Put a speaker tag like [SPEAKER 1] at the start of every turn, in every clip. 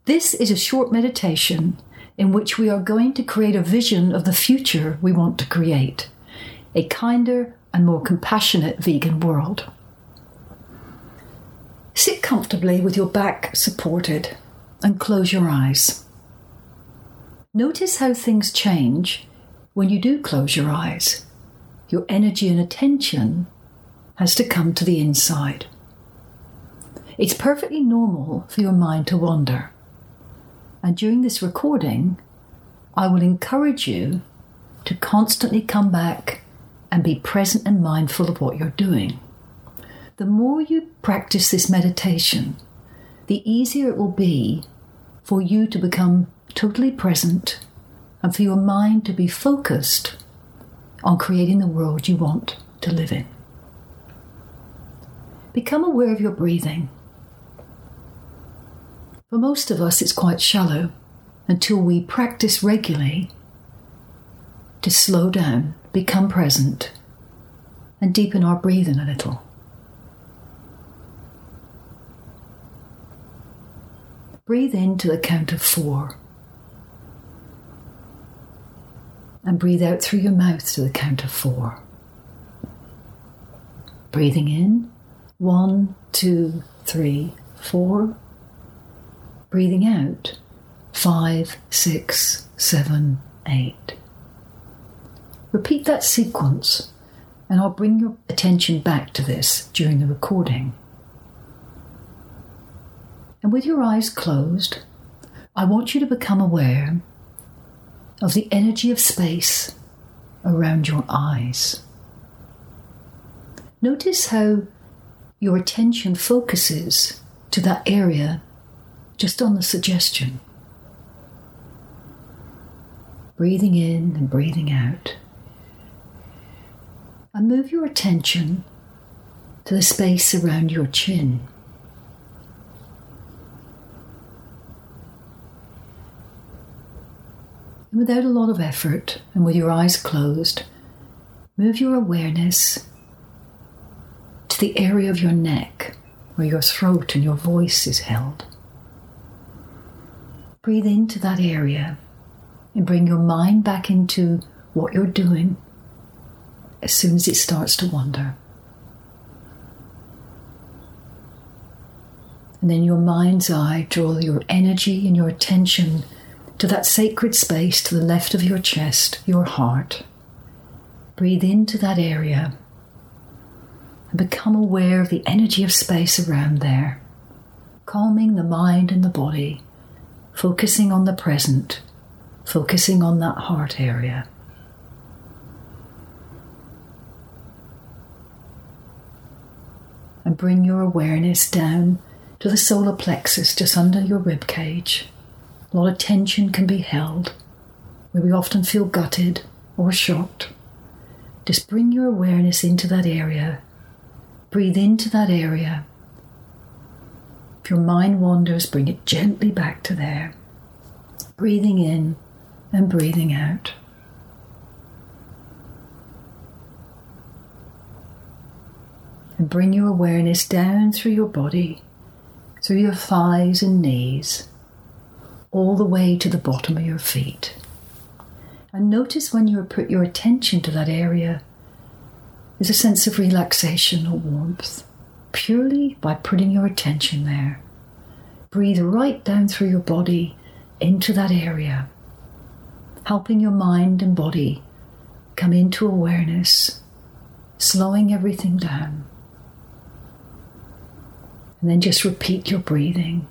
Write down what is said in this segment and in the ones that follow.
[SPEAKER 1] This is a short meditation in which we are going to create a vision of the future we want to create, a kinder and more compassionate vegan world. Sit comfortably with your back supported and close your eyes. Notice how things change when you do close your eyes. Your energy and attention has to come to the inside. It's perfectly normal for your mind to wander. And during this recording, I will encourage you to constantly come back and be present and mindful of what you're doing. The more you practice this meditation, the easier it will be for you to become totally present and for your mind to be focused on creating the world you want to live in. Become aware of your breathing. For most of us, it's quite shallow until we practice regularly to slow down, become present, and deepen our breathing a little. Breathe in to the count of 4. And breathe out through your mouth to the count of 4. Breathing in, 1, 2, 3, 4. Breathing out, 5, 6, 7, 8. Repeat that sequence, and I'll bring your attention back to this during the recording. And with your eyes closed, I want you to become aware of the energy of space around your eyes. Notice how your attention focuses to that area just on the suggestion. Breathing in and breathing out. And move your attention to the space around your chin. And without a lot of effort and with your eyes closed, move your awareness to the area of your neck where your throat and your voice is held. Breathe into that area and bring your mind back into what you're doing as soon as it starts to wander. And then your mind's eye, draw your energy and your attention to that sacred space to the left of your chest, your heart. Breathe into that area and become aware of the energy of space around there, calming the mind and the body, focusing on the present, focusing on that heart area. And bring your awareness down to the solar plexus just under your rib cage. A lot of tension can be held, where we often feel gutted or shocked. Just bring your awareness into that area. Breathe into that area. If your mind wanders, bring it gently back to there. Breathing in and breathing out. And bring your awareness down through your body, through your thighs and knees, all the way to the bottom of your feet. And notice when you put your attention to that area, there's a sense of relaxation or warmth, purely by putting your attention there. Breathe right down through your body into that area, helping your mind and body come into awareness, slowing everything down. And then just repeat your breathing.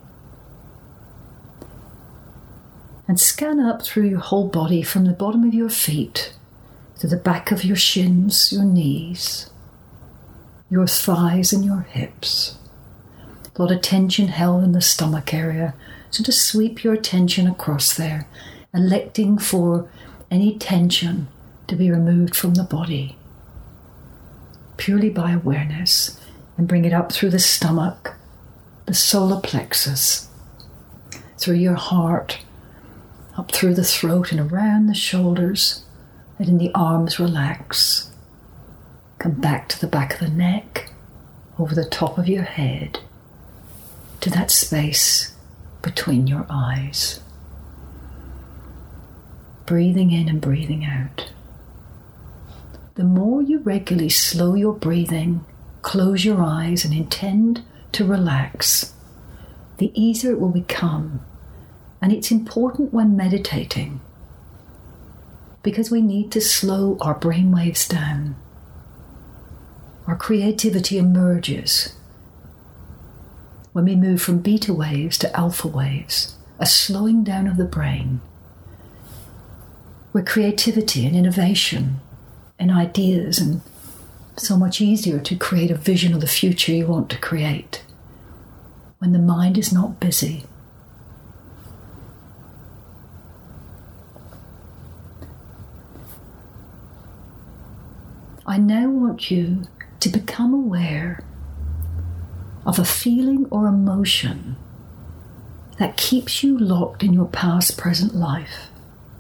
[SPEAKER 1] And scan up through your whole body from the bottom of your feet to the back of your shins, your knees, your thighs and your hips. A lot of tension held in the stomach area. So just sweep your attention across there, electing for any tension to be removed from the body, purely by awareness, and bring it up through the stomach, the solar plexus, through your heart, up through the throat and around the shoulders, letting the arms relax. Come back to the back of the neck, over the top of your head, to that space between your eyes. Breathing in and breathing out. The more you regularly slow your breathing, close your eyes and intend to relax, the easier it will become. And it's important when meditating because we need to slow our brain waves down. Our creativity emerges when we move from beta waves to alpha waves, a slowing down of the brain, where creativity and innovation and ideas, and so much easier to create a vision of the future you want to create when the mind is not busy. I now want you to become aware of a feeling or emotion that keeps you locked in your past, present life.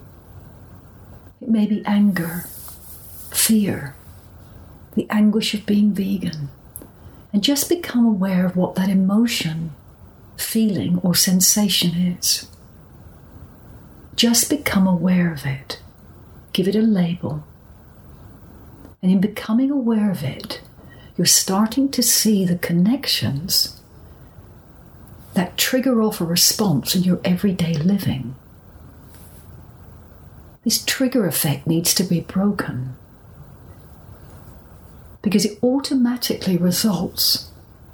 [SPEAKER 1] It may be anger, fear, the anguish of being vegan, and just become aware of what that emotion, feeling, or sensation is. Just become aware of it. Give it a label. And in becoming aware of it, you're starting to see the connections that trigger off a response in your everyday living. This trigger effect needs to be broken because it automatically results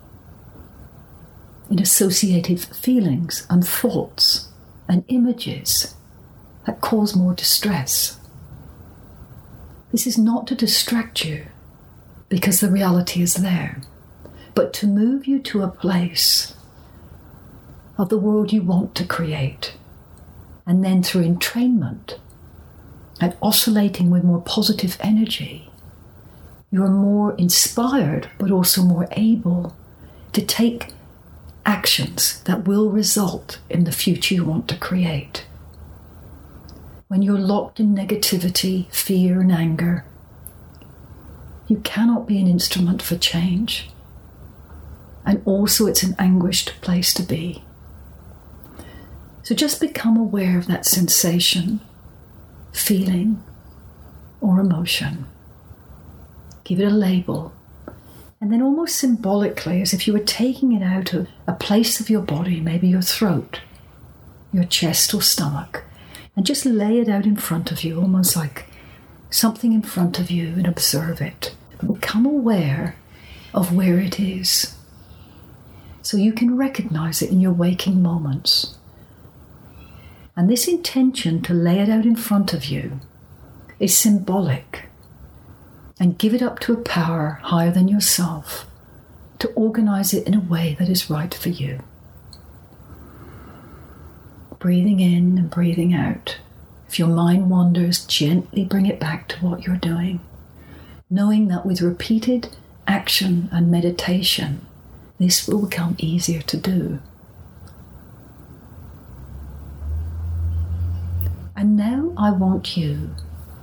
[SPEAKER 1] in associated feelings and thoughts and images that cause more distress. This is not to distract you because the reality is there, but to move you to a place of the world you want to create. And then through entrainment and oscillating with more positive energy, you're more inspired, but also more able to take actions that will result in the future you want to create. When you're locked in negativity, fear, and anger, you cannot be an instrument for change. And also it's an anguished place to be. So just become aware of that sensation, feeling, or emotion. Give it a label. And then almost symbolically, as if you were taking it out of a place of your body, maybe your throat, your chest or stomach, and just lay it out in front of you, almost like something in front of you, and observe it. Become aware of where it is so you can recognize it in your waking moments. And this intention to lay it out in front of you is symbolic, and give it up to a power higher than yourself to organize it in a way that is right for you. Breathing in and breathing out. If your mind wanders, gently bring it back to what you're doing, knowing that with repeated action and meditation, this will become easier to do. And now I want you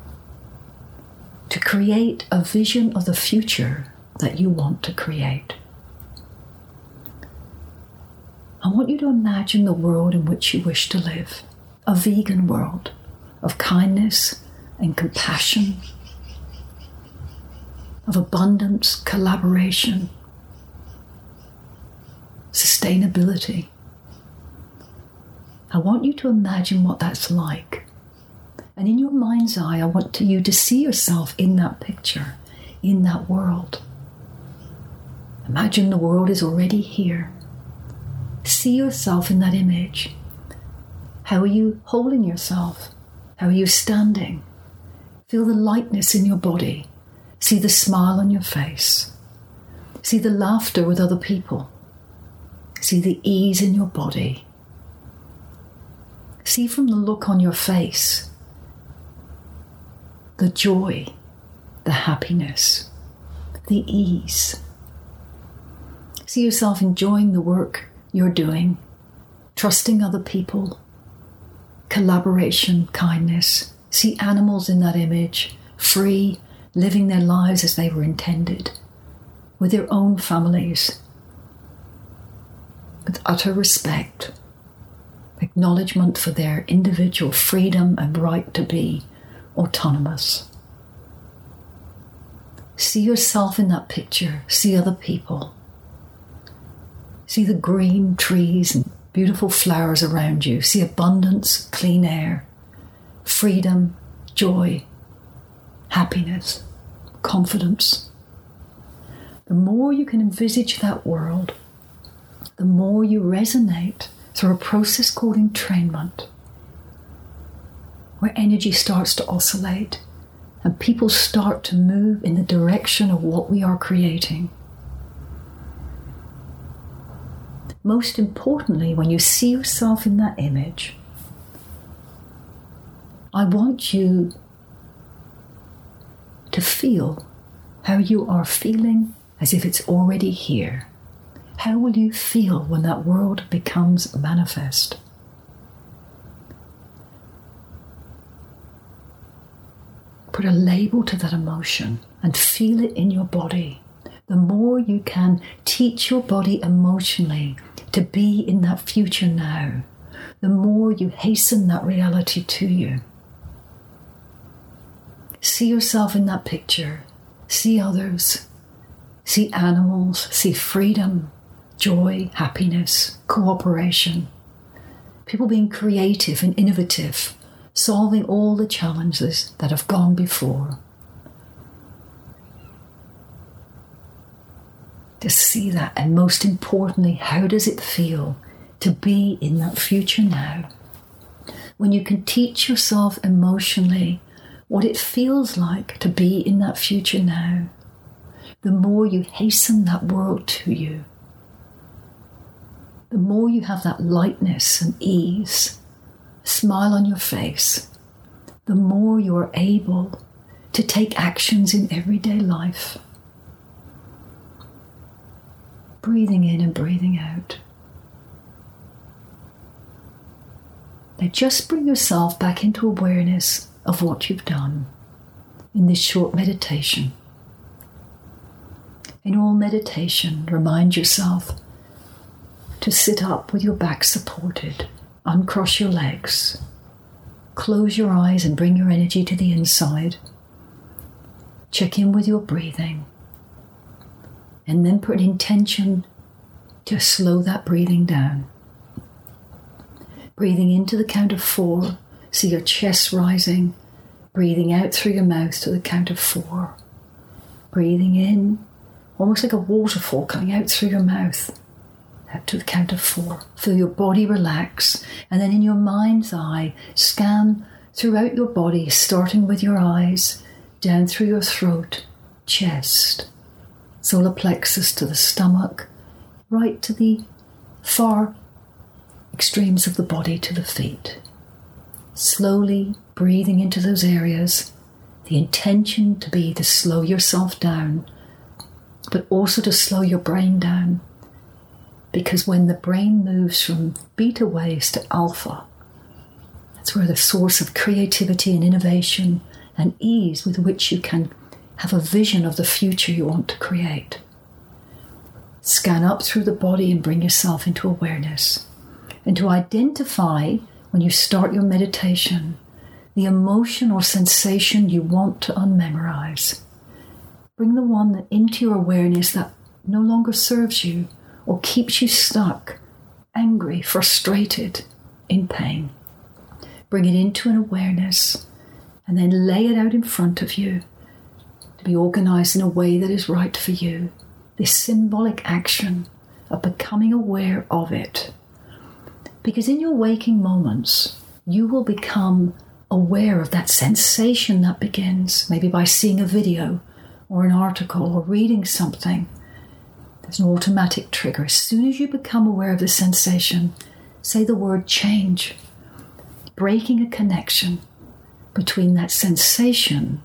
[SPEAKER 1] to create a vision of the future that you want to create. I want you to imagine the world in which you wish to live, a vegan world of kindness and compassion, of abundance, collaboration, sustainability. I want you to imagine what that's like. And in your mind's eye, I want you to see yourself in that picture, in that world. Imagine the world is already here. See yourself in that image. How are you holding yourself? How are you standing? Feel the lightness in your body. See the smile on your face. See the laughter with other people. See the ease in your body. See from the look on your face the joy, the happiness, the ease. See yourself enjoying the work you're doing, trusting other people, collaboration, kindness. See animals in that image, free, living their lives as they were intended, with their own families, with utter respect, acknowledgement for their individual freedom and right to be autonomous. See yourself in that picture. See other people. See the green trees and beautiful flowers around you. See abundance, clean air, freedom, joy, happiness, confidence. The more you can envisage that world, the more you resonate through a process called entrainment, where energy starts to oscillate and people start to move in the direction of what we are creating. Most importantly, when you see yourself in that image, I want you to feel how you are feeling as if it's already here. How will you feel when that world becomes manifest? Put a label to that emotion and feel it in your body. The more you can teach your body emotionally to be in that future now, the more you hasten that reality to you. See yourself in that picture. See others. See animals. See freedom, joy, happiness, cooperation. People being creative and innovative, solving all the challenges that have gone before. To see that, and most importantly, how does it feel to be in that future now? When you can teach yourself emotionally what it feels like to be in that future now, the more you hasten that world to you. The more you have that lightness and ease, smile on your face, the more you are able to take actions in everyday life. Breathing in and breathing out. Now just bring yourself back into awareness of what you've done in this short meditation. In all meditation, remind yourself to sit up with your back supported, uncross your legs, close your eyes and bring your energy to the inside. Check in with your breathing, and then put an intention to slow that breathing down. Breathing into the count of 4, see your chest rising, breathing out through your mouth to the count of 4. Breathing in, almost like a waterfall coming out through your mouth, out to the count of 4. Feel your body relax, and then in your mind's eye, scan throughout your body, starting with your eyes, down through your throat, chest, solar plexus to the stomach, right to the far extremes of the body to the feet. Slowly breathing into those areas, the intention to be to slow yourself down, but also to slow your brain down. Because when the brain moves from beta waves to alpha, that's where the source of creativity and innovation and ease with which you can have a vision of the future you want to create. Scan up through the body and bring yourself into awareness. And to identify, when you start your meditation, the emotion or sensation you want to unmemorize. Bring the one that into your awareness that no longer serves you or keeps you stuck, angry, frustrated, in pain. Bring it into an awareness and then lay it out in front of you to be organized in a way that is right for you. This symbolic action of becoming aware of it. Because in your waking moments, you will become aware of that sensation that begins, maybe by seeing a video or an article or reading something. There's an automatic trigger. As soon as you become aware of the sensation, say the word change, breaking a connection between that sensation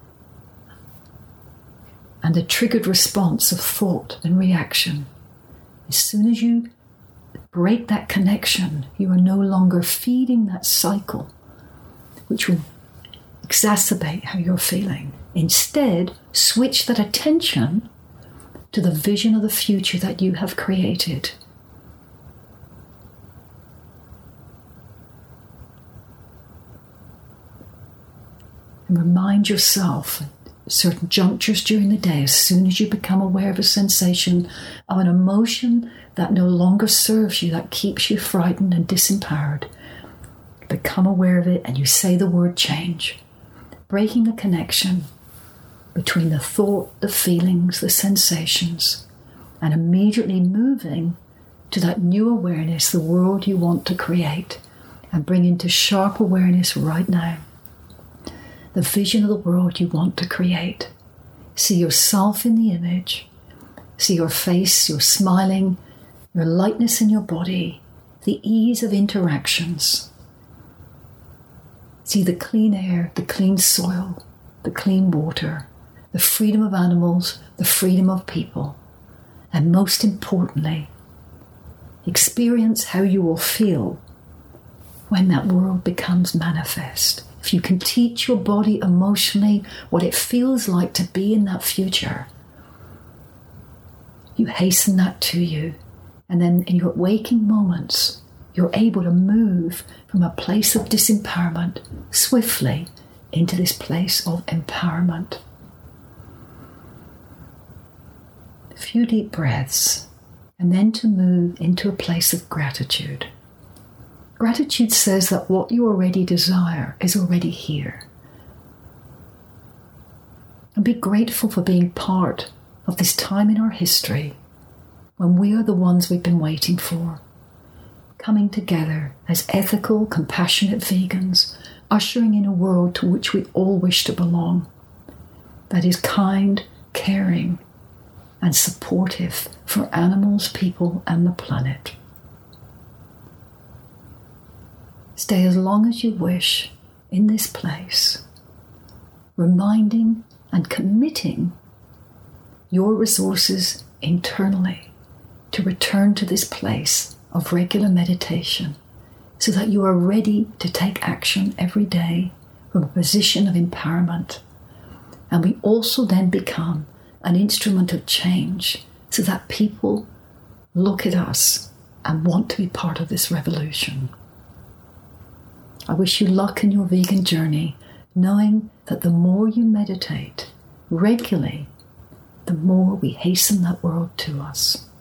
[SPEAKER 1] and the triggered response of thought and reaction. As soon as you break that connection, you are no longer feeding that cycle, which will exacerbate how you're feeling. Instead, switch that attention to the vision of the future that you have created. And remind yourself at certain junctures during the day, as soon as you become aware of a sensation, of an emotion that no longer serves you, that keeps you frightened and disempowered, become aware of it and you say the word change, breaking the connection between the thought, the feelings, the sensations, and immediately moving to that new awareness, the world you want to create, and bring into sharp awareness right now the vision of the world you want to create. See yourself in the image. See your face, your smiling, your lightness in your body, the ease of interactions. See the clean air, the clean soil, the clean water, the freedom of animals, the freedom of people. And most importantly, experience how you will feel when that world becomes manifest. If you can teach your body emotionally what it feels like to be in that future, you hasten that to you. And then in your waking moments, you're able to move from a place of disempowerment swiftly into this place of empowerment. A few deep breaths, and then to move into a place of gratitude. Gratitude says that what you already desire is already here. And be grateful for being part of this time in our history when we are the ones we've been waiting for, coming together as ethical, compassionate vegans, ushering in a world to which we all wish to belong, that is kind, caring, and supportive for animals, people, and the planet. Stay as long as you wish in this place, reminding and committing your resources internally to return to this place of regular meditation so that you are ready to take action every day from a position of empowerment. And we also then become an instrument of change so that people look at us and want to be part of this revolution. I wish you luck in your vegan journey, knowing that the more you meditate regularly, the more we hasten that world to us.